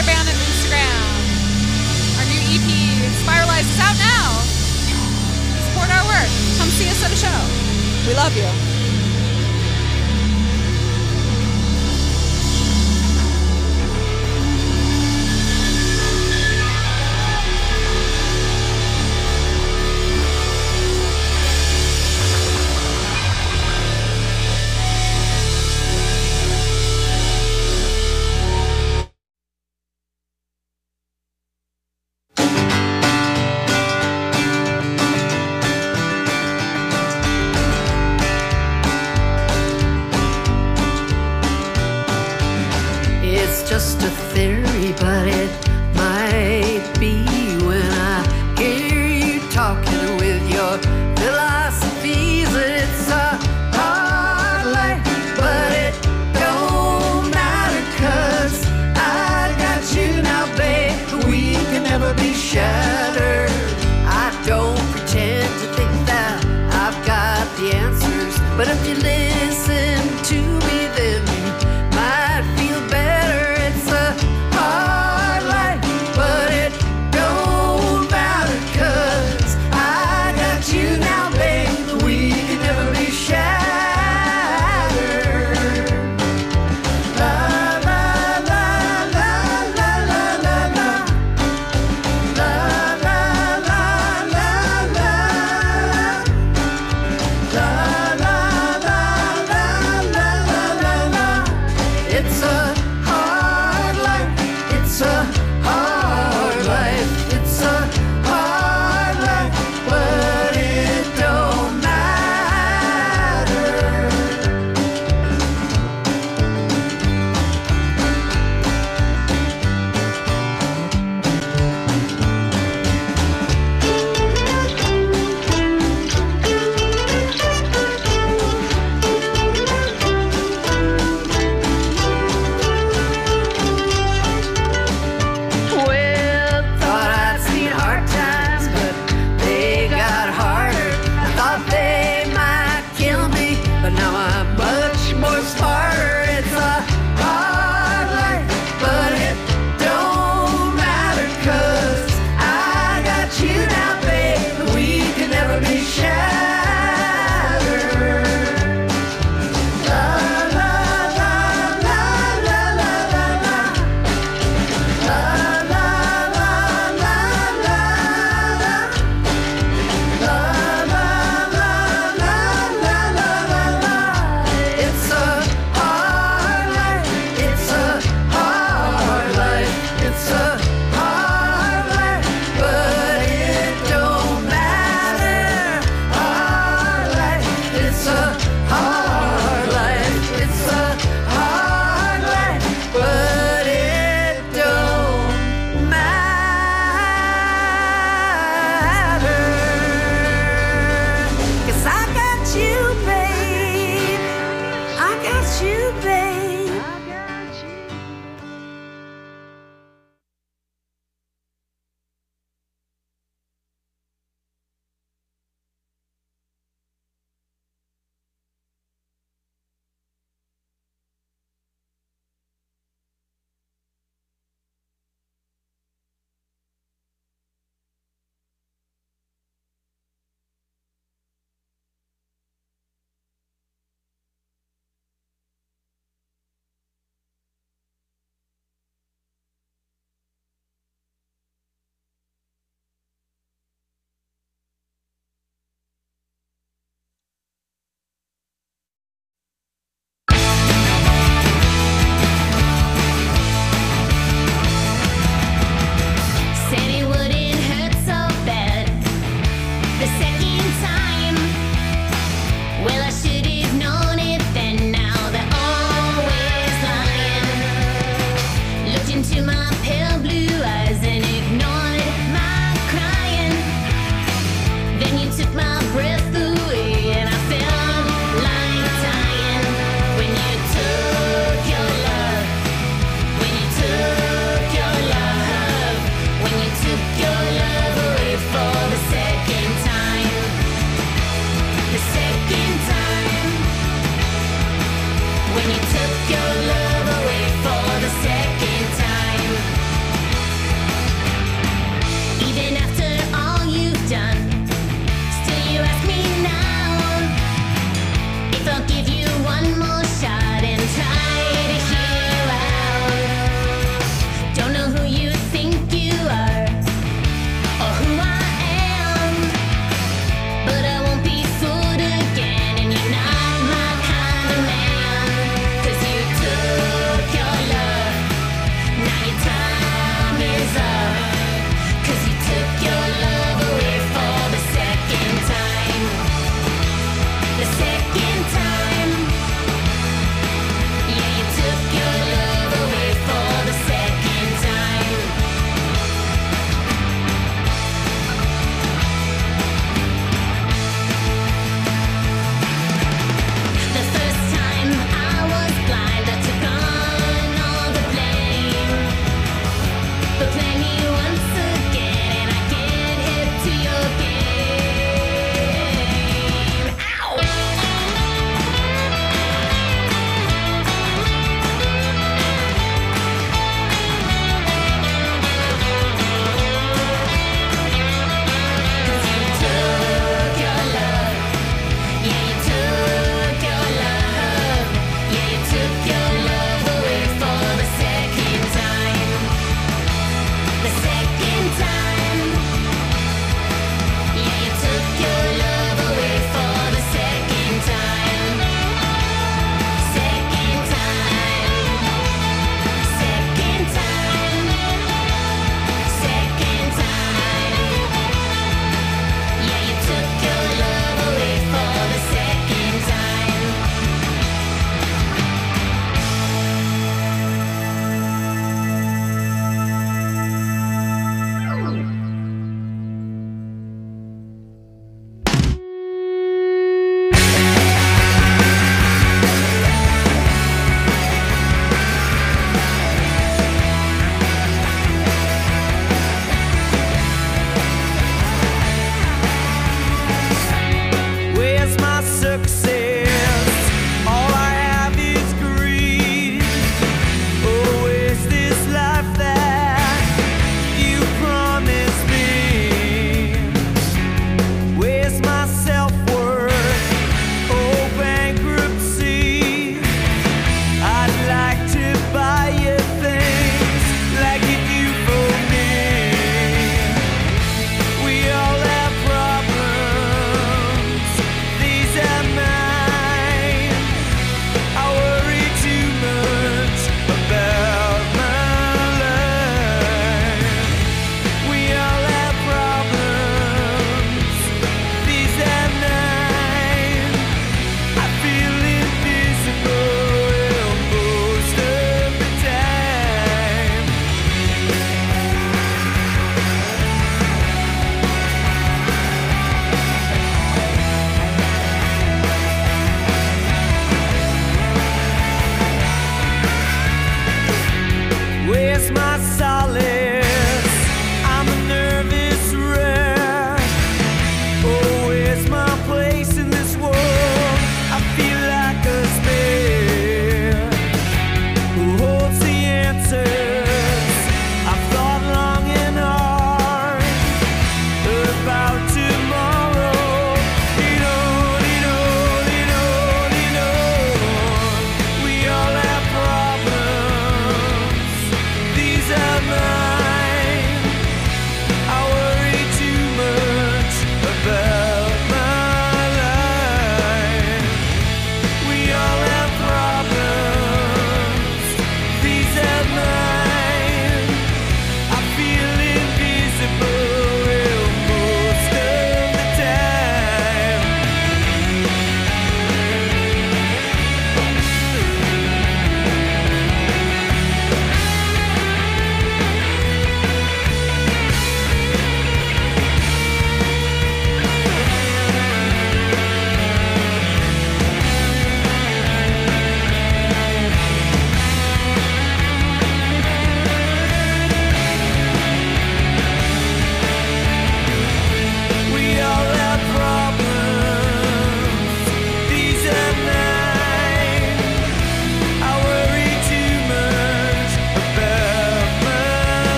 Inspire Band on Instagram. Our new EP, Spiralize, is out now. Support our work. Come see us at a show. We love you.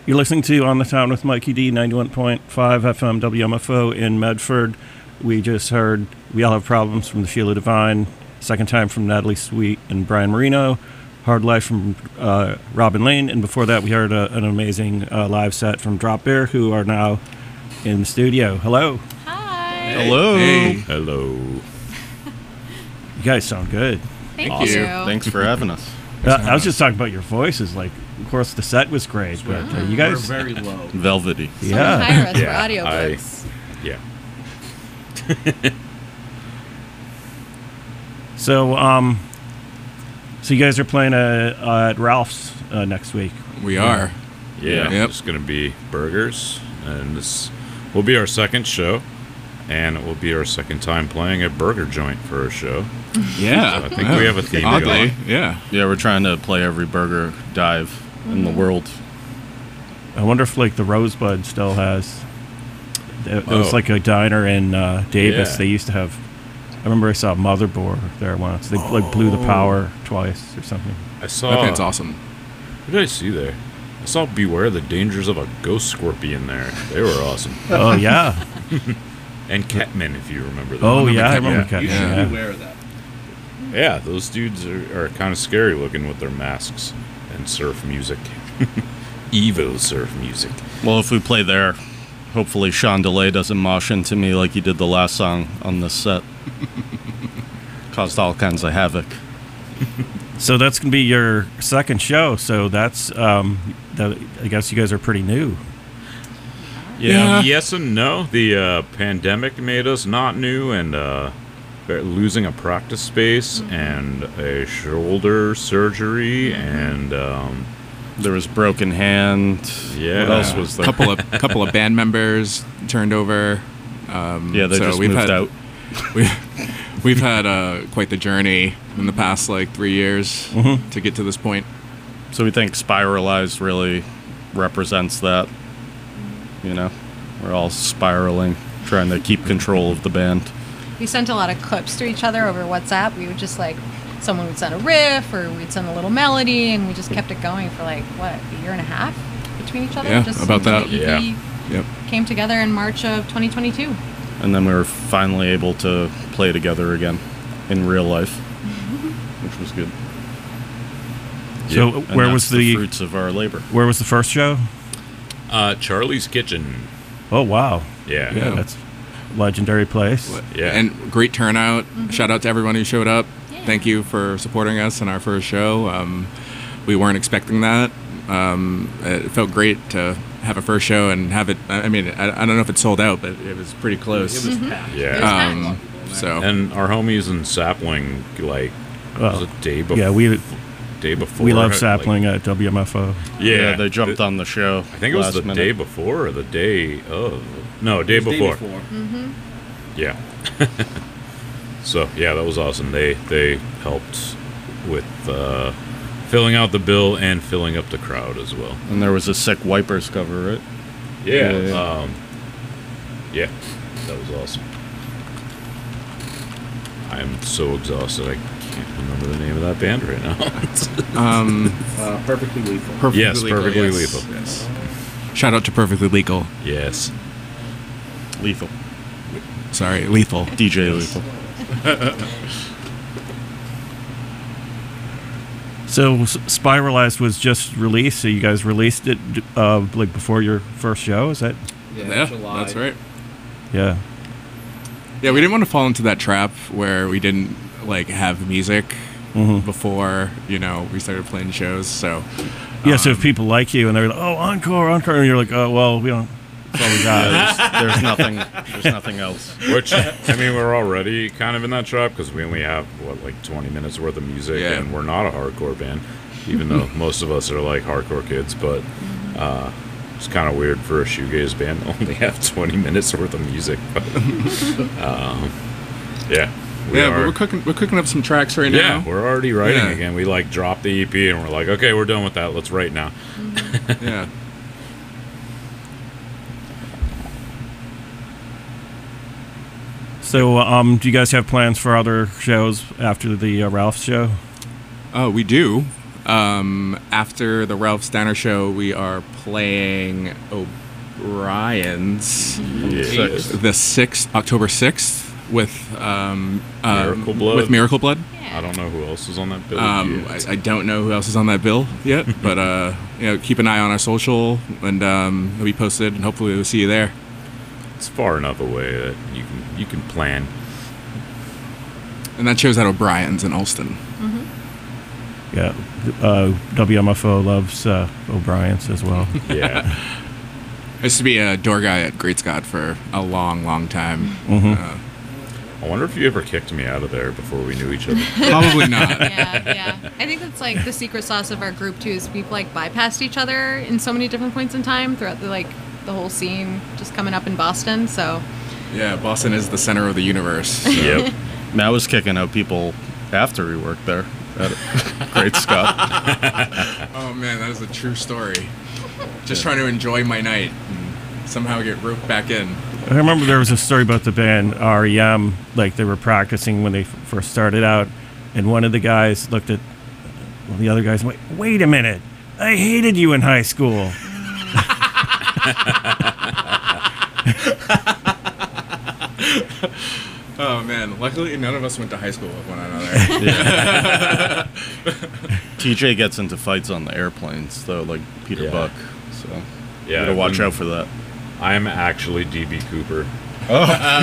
You're listening to On the Town with Mikey D, 91.5 FM WMFO in Medford. We just heard We All Have Problems from the Sheila Divine, second time from Natalie Sweet and Brian Marino, Hard Life from Robin Lane, and before that we heard an amazing live set from Drop Bear, who are now in the studio. Hello. Hi. Hello. Hey. Hello. You guys sound good. Thank Awesome. you. Thanks for having us. I was just talking about your voices. Like, of course, the set was great, but you guys, We're very low. Velvety. Someone yeah. hire us Yeah, for audiobooks. Yeah. So, so you guys are playing at Ralph's next week. We are. Yeah, Yep. it's going to be burgers, and this will be our second show, and it will be our second time playing a burger joint for a show. Yeah. So I think we have a theme Oddly, going. yeah. Yeah, we're trying to play every burger dive in the world. I wonder if like the Rosebud still has. It was Oh. like a diner in Davis. Yeah. They used to have. I remember I saw Motherboard there once. They like blew the power twice or something. I saw. That band's awesome. What did I see there? I saw Beware the Dangers of a Ghost Scorpion there. They were awesome. Oh yeah. And Catman, if you remember that. Oh yeah, I Catman. remember Catman. You should Yeah. be Aware of that. Yeah, those dudes are kind of scary looking with their masks and surf music. Evil surf music. Well, if we play there, hopefully Sean DeLay doesn't mosh into me like he did the last song on this set. Caused all kinds of havoc. So that's gonna be your second show. So that's I guess you guys are pretty new. Yeah. Yes and no. The pandemic made us not new, and losing a practice space and a shoulder surgery and There was Broken Hand. Yeah. What else was there? couple of band members turned over. Yeah, they so just we've moved had, out. We've had quite the journey in the past 3 years to get to this point. So we think Spiralized really represents that. You know, we're all spiraling, trying to keep control of the band. We sent a lot of clips to each other over WhatsApp. We would just someone would send a riff or we'd send a little melody, and we just kept it going for a year and a half between each other. Yeah, just about until that. the EP Yeah. Yep. came together in March of 2022. And then we were finally able to play together again in real life, which was good. So And where that's was the the fruits of our labor? where was the first show? Charlie's Kitchen. Oh wow. Yeah. Yeah, that's a legendary place. Yeah. And great turnout. Shout out to everyone who showed up. Yeah. Thank you for supporting us in our first show. We weren't expecting that. It felt great to have a first show and have it. I mean, I don't know if it sold out, but it was pretty close. It was packed. Yeah. So And our homies in Sapling, was Well, it day before? yeah, day before. we love like- Sapling at WMFO. Yeah, they jumped on the show. I think it was last the minute. day before or the day of. No, day It was before. Day before. Yeah. So yeah, that was awesome. They helped with filling out the bill and filling up the crowd as well. And there was a sick Wipers cover, right? Yeah. Yeah. Yeah, that was awesome. I'm so exhausted. I can't remember the name of that band right now. Perfectly lethal. Perfectly Yes, Legal, Perfectly yes. Lethal. Yes. Shout out to Perfectly Legal. Yes. Lethal. Sorry, Lethal. DJ Lethal. So Spiralized was just released. So you guys released it before your first show. Is that? Yeah, July. that's right. Yeah. Yeah, we didn't want to fall into that trap where we didn't have music before we started playing shows. So Yeah. So if people like you and they're like, "Oh, encore," and you're like, "Oh, well, we don't." That's all we got. Yeah, there's nothing. There's nothing else. Which, I mean, we're already kind of in that trap because we only have, 20 minutes worth of music, Yeah. and we're not a hardcore band, even though most of us are hardcore kids, but it's kind of weird for a shoegaze band to only have 20 minutes worth of music. But, yeah. but we're cooking up some tracks right Yeah, now. we're already writing Yeah. again. We dropped the EP and we're like, okay, we're done with that. Let's write now. Yeah. So, do you guys have plans for other shows after the Ralph show? We do. After the Ralph Steiner show, we are playing O'Brien's the 6th, October 6th with Miracle Blood. With Miracle Blood. I don't know who else is on that bill. I don't know who else is on that bill yet, but keep an eye on our social, and it'll be posted, and hopefully we'll see you there. It's far enough away that you can plan. And that show's at O'Brien's in Ulston. Yeah, WMFO loves O'Brien's as well. Yeah. I used to be a door guy at Great Scott for a long, long time. I wonder if you ever kicked me out of there before we knew each other. Probably not. Yeah. I think that's like the secret sauce of our group too. Is we've like bypassed each other in so many different points in time throughout the whole scene, just coming up in Boston. So Yeah, Boston is the center of the universe. So. Yep. I was kicking out people after we worked there at Great Scott. Oh man, that is a true story. Just trying to enjoy my night and somehow get roped back in. I remember there was a story about the band REM, like they were practicing when they first started out, and one of the guys looked at the other guys and wait a minute, I hated you in high school. Oh man, luckily none of us went to high school with one another. TJ gets into fights on the airplanes, though, like Peter Buck. So Yeah, gotta watch out for that. I'm actually DB Cooper. Oh.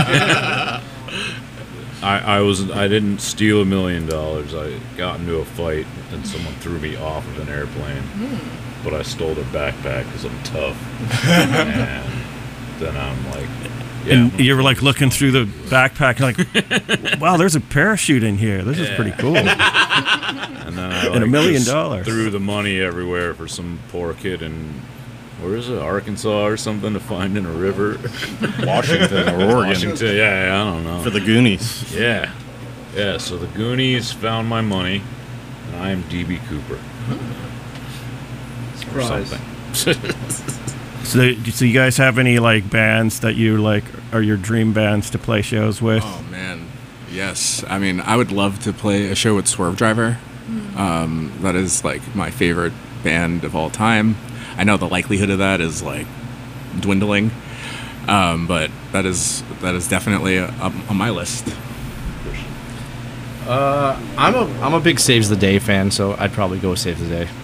I didn't steal $1 million. I got into a fight and someone threw me off of an airplane. But I stole their backpack because I'm tough. And then I'm like, And you were like looking through the backpack, like, wow, there's a parachute in here. This is pretty cool. and then I And $1 million. just threw the money everywhere for some poor kid in, where is it, Arkansas or something, to find in a river. Washington or Oregon. Washington, yeah, I don't know. For the Goonies. Yeah. So the Goonies found my money, and I am DB Cooper. Surprise. Something. So you guys have any like bands that you like are your dream bands to play shows with? Oh man, yes. I mean, I would love to play a show with Swerve Driver. That is like my favorite band of all time. I know the likelihood of that is like dwindling, but that is definitely on my list. I'm a big Saves the Day fan, so I'd probably go with Save the Day.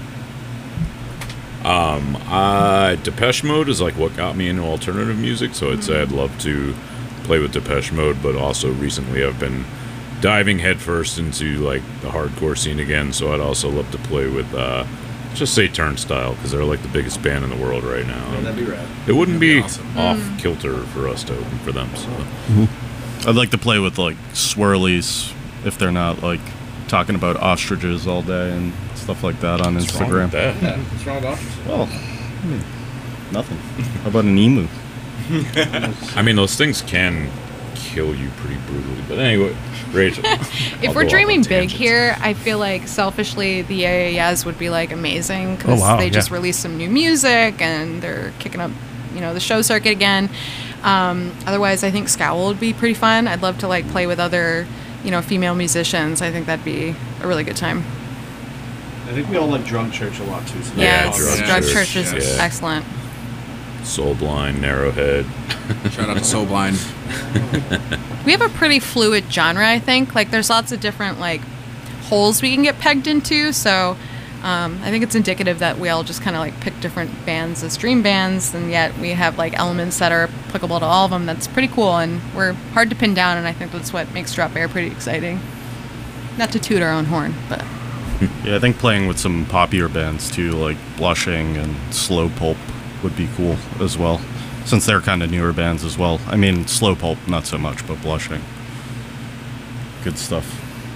Depeche Mode is like what got me into alternative music, so I'd say I'd love to play with Depeche Mode, but also recently I've been diving headfirst into like the hardcore scene again, so I'd also love to play with just say Turnstile, because they're like the biggest band in the world right now. That'd be rad. It wouldn't be awesome. off kilter for us to open for them. So I'd like to play with like Swirlies if they're not like talking about ostriches all day and stuff like that on what's wrong with Instagram. that? Yeah, what's wrong with ostriches? Well, nothing. How about an emu? I mean, those things can kill you pretty brutally. But anyway, Rachel. if we're dreaming big here, I feel like selfishly the AAS would be like amazing because they just released some new music and they're kicking up, the show circuit again. Otherwise, I think Scowl would be pretty fun. I'd love to like play with other, female musicians. I think that'd be a really good time. I think we all like Drug Church a lot too. So Yeah, Drug Drug Church, Church is yeah. excellent. Soulblind, Narrowhead. Shout out to Soulblind. We have a pretty fluid genre, I think. Like, there's lots of different, like, holes we can get pegged into. So I think it's indicative that we all just kind of, like, pick different bands as dream bands. And yet we have, like, elements that are applicable to all of them. That's pretty cool. And we're hard to pin down. And I think that's what makes Drop Air pretty exciting. Not to toot our own horn, but... Yeah, I think playing with some poppier bands too, like Blushing and Slow Pulp, would be cool as well, since they're kind of newer bands as well. I mean, Slow Pulp not so much, but Blushing, good stuff.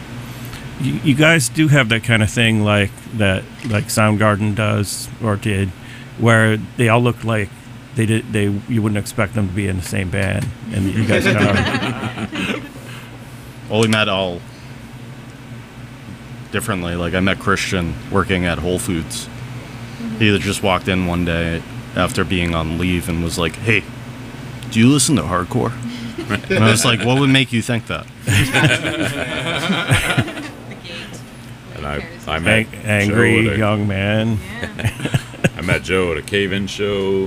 You guys do have that kind of thing like Soundgarden does or did, where they all look like you wouldn't expect them to be in the same band, and you guys kind of. Well, we met all differently. Like, I met Christian working at Whole Foods. He just walked in one day after being on leave and was like, "Hey, do you listen to hardcore?" And I was like, "What would make you think that?" And I met angry Joe at young man. Yeah. I met Joe at a cave-in show.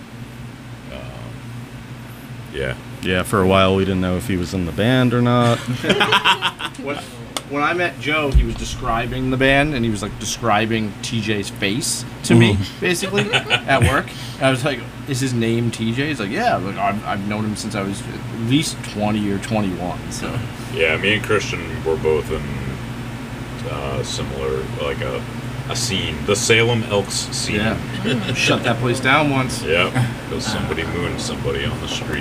Yeah. Yeah, for a while we didn't know if he was in the band or not. When I met Joe, he was describing the band, and he was like describing TJ's face to me, basically, at work. And I was like, "Is his name TJ?" He's like, "Yeah." Like I've known him since I was at least 20 or 21. So Yeah, me and Christian were both in similar, like a scene. The Salem Elks scene. yeah, shut that place down once. Yep, because somebody mooned somebody on the street.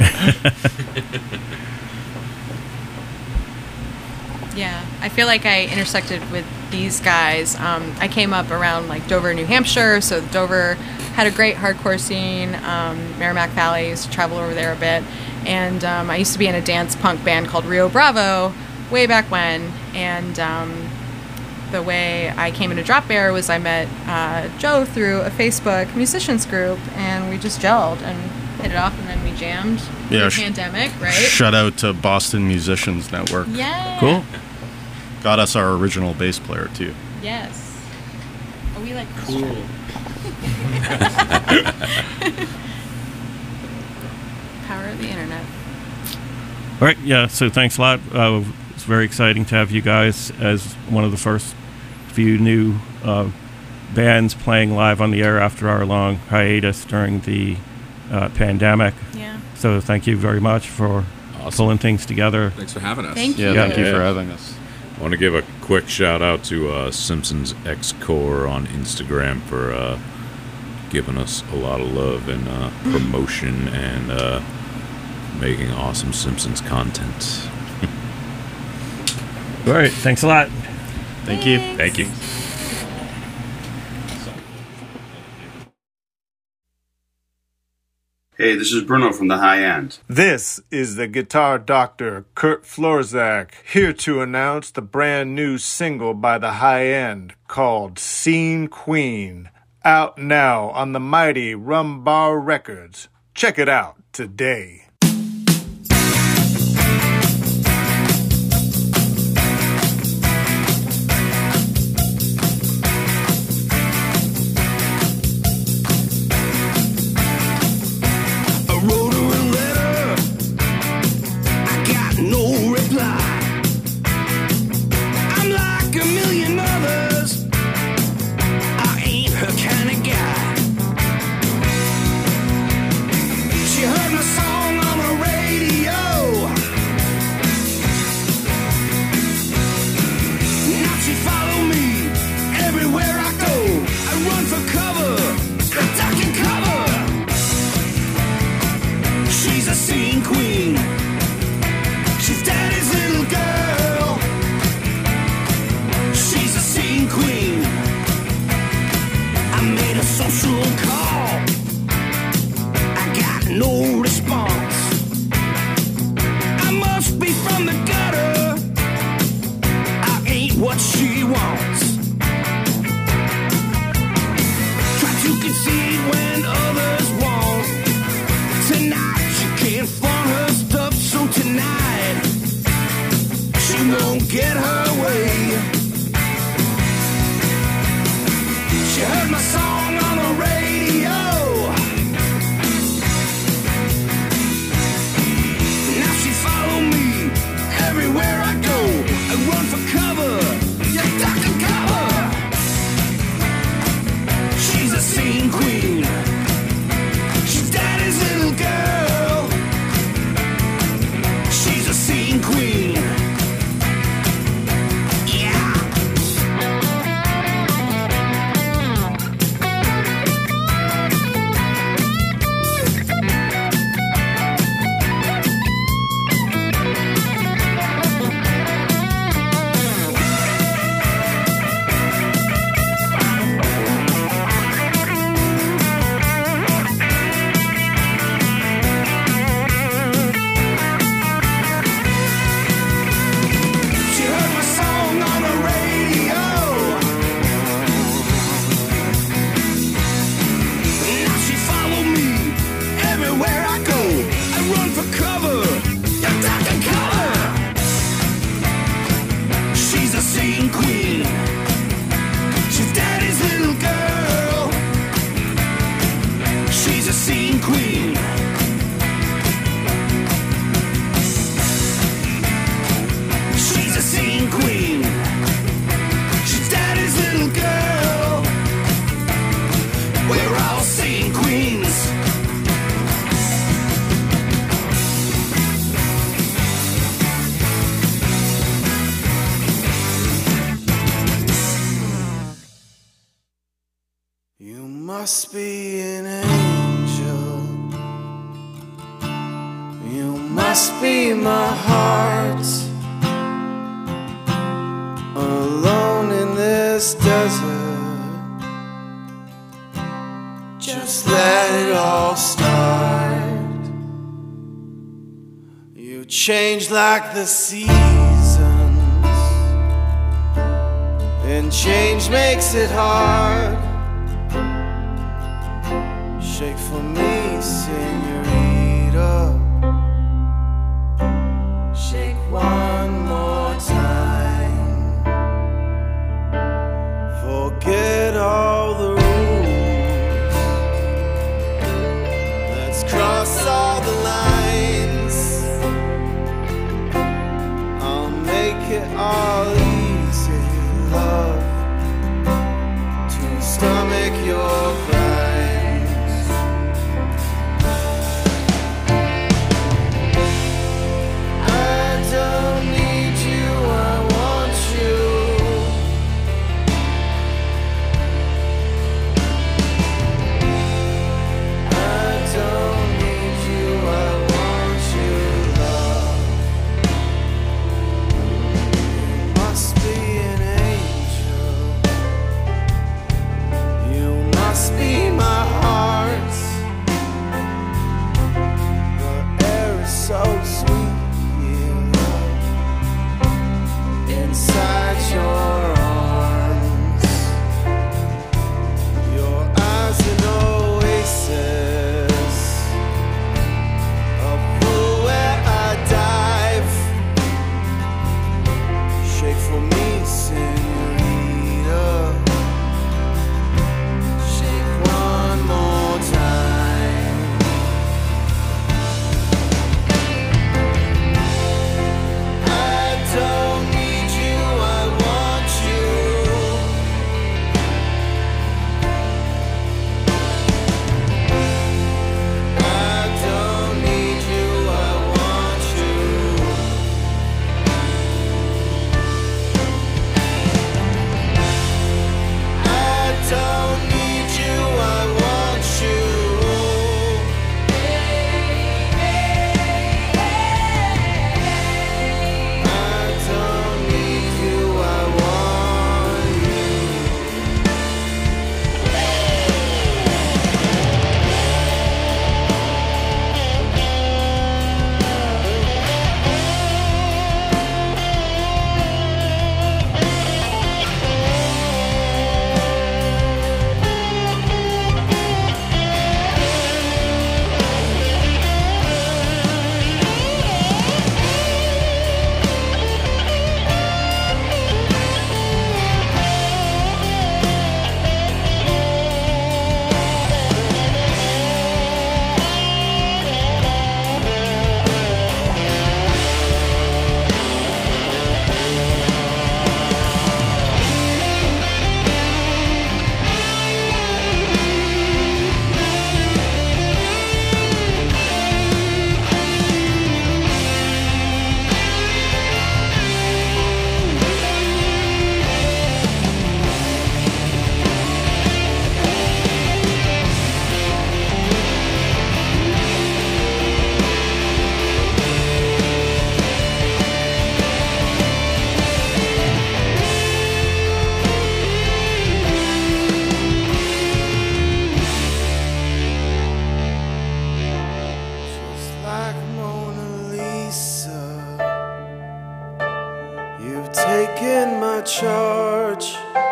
Yeah, I feel like I intersected with these guys. I came up around like Dover, New Hampshire, so Dover had a great hardcore scene. Merrimack Valley, used to travel over there a bit, and I used to be in a dance punk band called Rio Bravo way back when. And the way I came into Drop Bear was I met Joe through a Facebook musicians group, and we just gelled and hit it off, and then we jammed. Yeah, through pandemic, right? Shout out to Boston Musicians Network. Yeah. Cool. Got us our original bass player too. Yes. Are we like Cool. power of the internet? All right, yeah, so thanks a lot. It's very exciting to have you guys as one of the first few new bands playing live on the air after our long hiatus during the pandemic. Yeah. So thank you very much for pulling things together. Thanks for having us. Thank you. Yeah, thank you Yeah. for having us. I want to give a quick shout out to Simpsons X Core on Instagram for giving us a lot of love and promotion and making awesome Simpsons content. All right, thanks a lot. Thank you. Thank you. Hey, this is Bruno from the High End. This is the guitar doctor, Kurt Florzak, here to announce the brand new single by the High End called Scene Queen, out now on the mighty Rum Bar Records. Check it out today. must be an angel. You must be my heart. Alone in this desert, just let it all start. You change like the seasons, and change makes it hard. Shake for me, señorita. Shake one more time. Forget all the rules. Let's cross all the lines. I'll make it all easy, love, to stomach your crimes. I don't need you, I want you. I don't need you, I want you, love. You must be an angel. You must be my heart. The air is so sweet, yeah, inside your arms. Your eyes an oasis, a pool where I dive. Shake for me, señorita. Shake one more time. I don't need you, I want you. I don't need you, I want you. I don't need you, I want you. I don't need you, I want you. Just like Mona Lisa, you've taken my charge.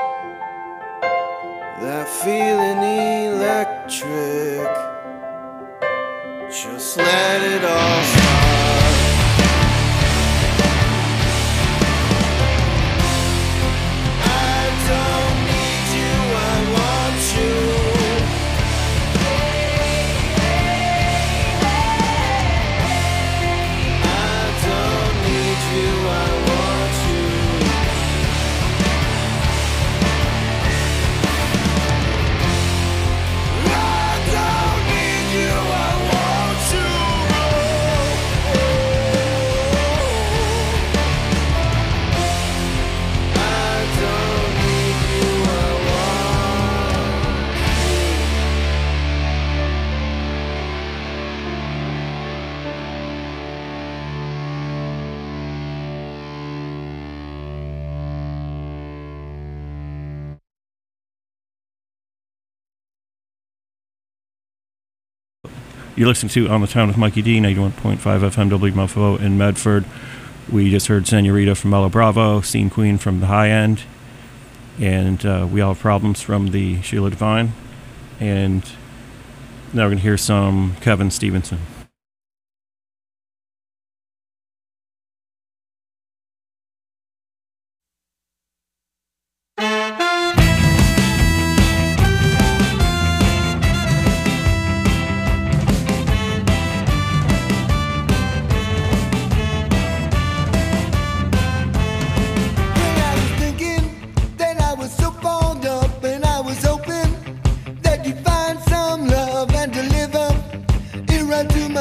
That feeling electric. Just let it all start. I don't need you, I want you. I don't need you, I want you. I don't need you, I want you. You're listening to On the Town with Mikey D, 91.5 FM WMFO in Medford. We just heard Senorita from Mellow Bravo, Scene Queen from The High End, and We All Have Problems from the Sheila Divine. And now we're going to hear some Kevin Stevenson. Right to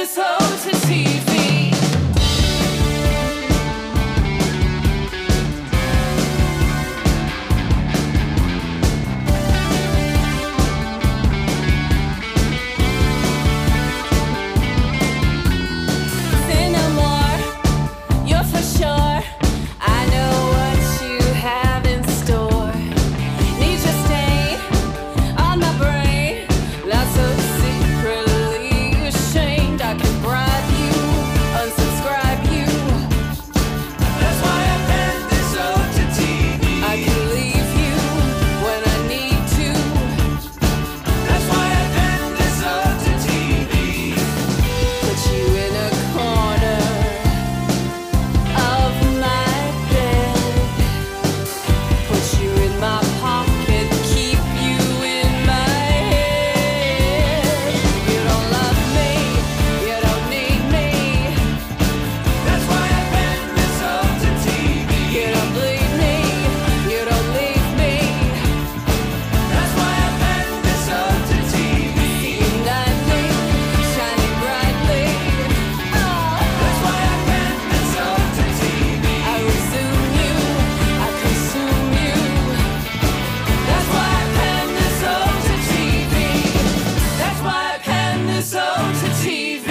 this hoe to TV. Say no more, you're for sure. I know what you have in store. Need your stain on my brain. Not so secretly ashamed. I can bribe you, unsubscribe you. That's why I pen this ode to TV. I can leave you when I need to. That's why I pen this ode to TV. Put you in a corner of my bed. Put you in my pocket, keep you in my head. You don't love me, you don't need me. That's why I pen this ode to TV. You don't bleed me, you don't leave me. That's why I pen this ode to TV. See you nightly, shining brightly. That's why I pen this ode to TV. I resume you, I consume you. That's why I pen this ode to TV. That's why I pen this ode to TV.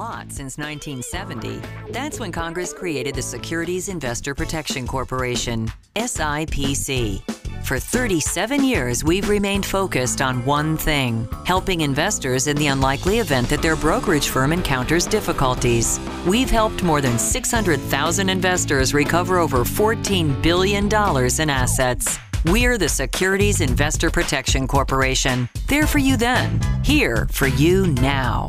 lot since 1970. That's when Congress created the Securities Investor Protection Corporation, SIPC. For 37 years, we've remained focused on one thing: helping investors in the unlikely event that their brokerage firm encounters difficulties. We've helped more than 600,000 investors recover over $14 billion in assets. We're the Securities Investor Protection Corporation. There for you then, here for you now.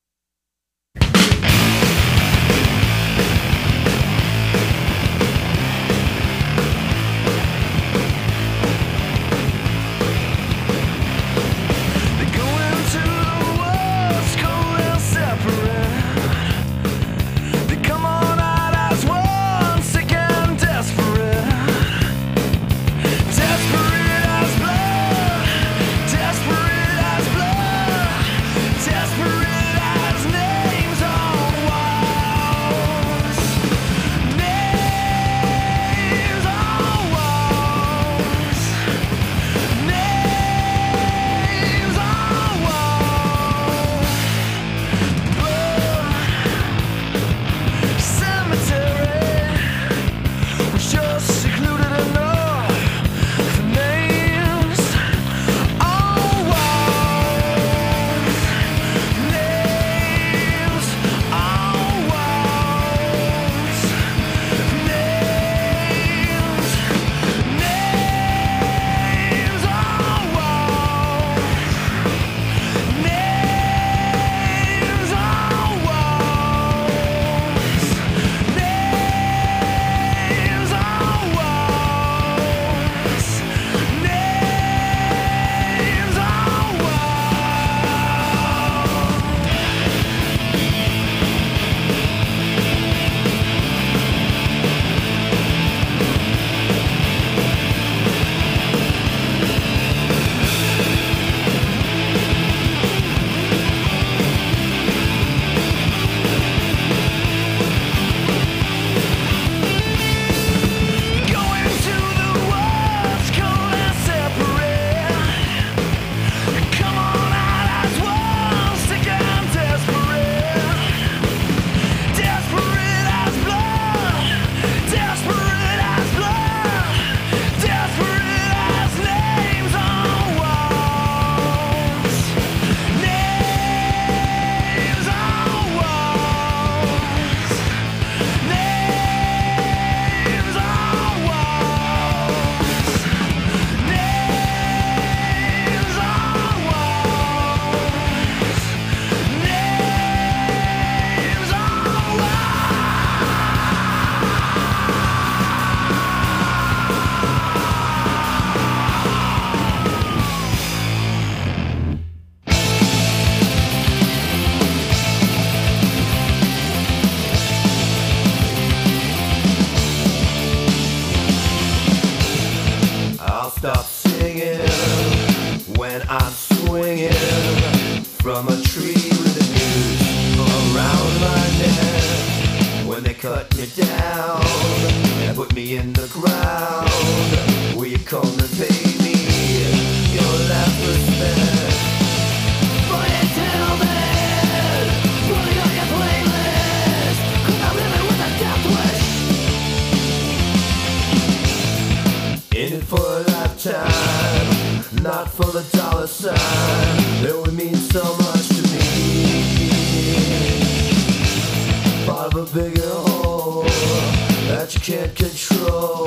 Stop singing when I'm swinging from a tree with a noose around my neck. When they cut me down and put me in the ground, will you come and pay me your last respect? But until then, put it on your playlist, 'cause I'm living with a death wish. In it for a lifetime, not for the dollar sign. It would mean so much to me. Part of a bigger whole that you can't control.